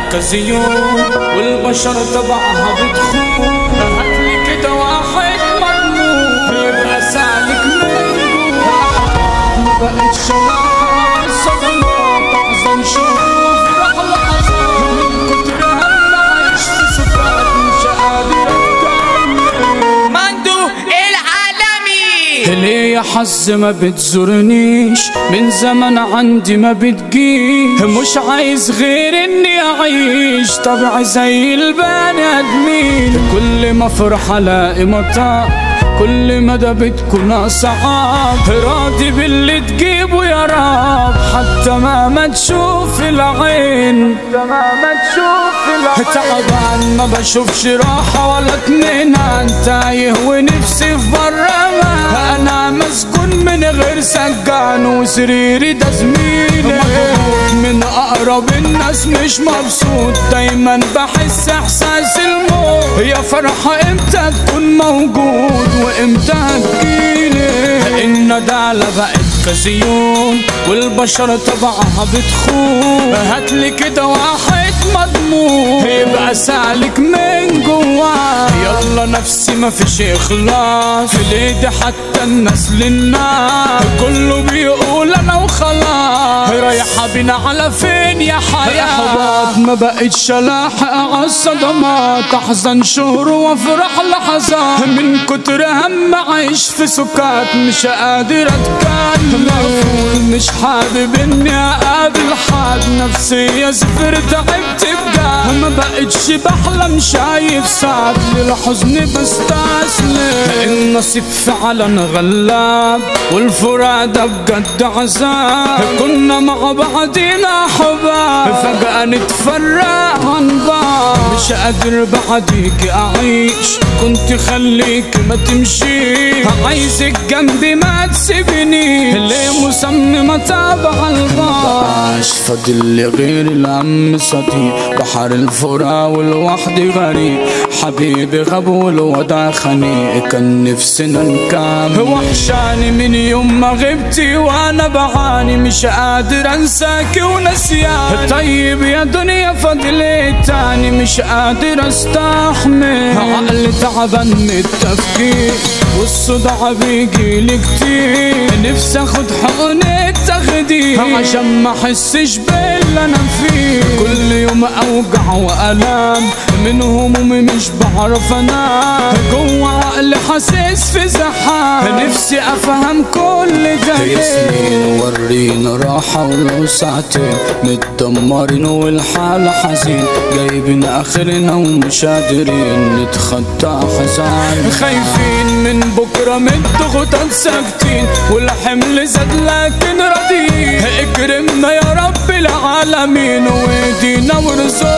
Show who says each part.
Speaker 1: كزيون والبشر تبعها بتخون. هاتلي كده واحد مضمون يبقى سالك من جوا. ما بقتش شلاحة الصدمات أحزن شوف فرح لحظات من كتر هم عايش في سكات مش قادر أتكلم.
Speaker 2: مندو العالمي
Speaker 1: ليه يا حظ ما بتزورنيش من زمن عندي ما بتجيش. مش عايز غير اني اعيش طبيعي زي البني ادمين. كل ما افرح الاقي مطار كل مدى بتكون اصعب. راضي باللي تجيبه يا رب حتى ما تشوف العين. تعبان ما بشوفش راحة ولا اتنين. تايه ونفسي في برا ما انا مسكون من غير سجان وسريري ده زميلي. من اقرب الناس مش مبسوط دايما بحس احساس الموت. يا فرحة امتى تكون موجود وامتى هتجيلي. الندالة بقت كزيون والبشر تبعها بتخون. هاتلي كده واحد مضمون يبقى سالك من جوا. يلا نفسي ما فيش اخلاص في ايدي حتى الناس للناس. كله بيقول انا وخلاص رايحة بينا على فين يا حياة. احباط ما بقتش الاحق عالصدمات. احزن شهور وافرح لحظات من كتر هم عايش في سكات مش قادر اتكلم. مش حابب اني اقابل حد نفسية صفر تعبت بجد. ما بقتش بحلم شايف سعد للحزن بستسلم. النصيب فعلا غلاب والفراق ده بجد عذاب. كنا مع بعضينا حباب فجأة نتفرق عن بعض. مش قادر بعديك اعيش كنت خليك ما تمشي. عايزك جنبي ما تسيبني ليه مصممة تابع البعض. مبقاش فاضل لي غير العم صديق. بحر الفرا والوحدي غريب. حبيبي غاب والوضع خنيق كان نفسنا نكمل. وحشاني من يوم ما غبتي وانا بعاني مش قادر انساكي ونسياني. طيب يا دنيا فاضل ايه تاني مش قادر استحمل. عقلي تعبان من التفكير والصداع بيجيلي كتير. نفسي اخد حقنة تخدير عشان ما احسش باللي انا فيه. كل يوم اوجع والام من همومي مش بعرف انام. جوه عقلي حاسس في زحام نفسي افهم كل ده. يا سنين ورينا راحة ولو ساعتين متدمرين والحالة حزين. جايبين اخرنا ومش قادرين نتخطى حزان. خايفين من بكرة من ضغوطات ساكتين والحمل زاد لكن راضيين. اكرمنا يا رب العالمين وايدينا ورزقنا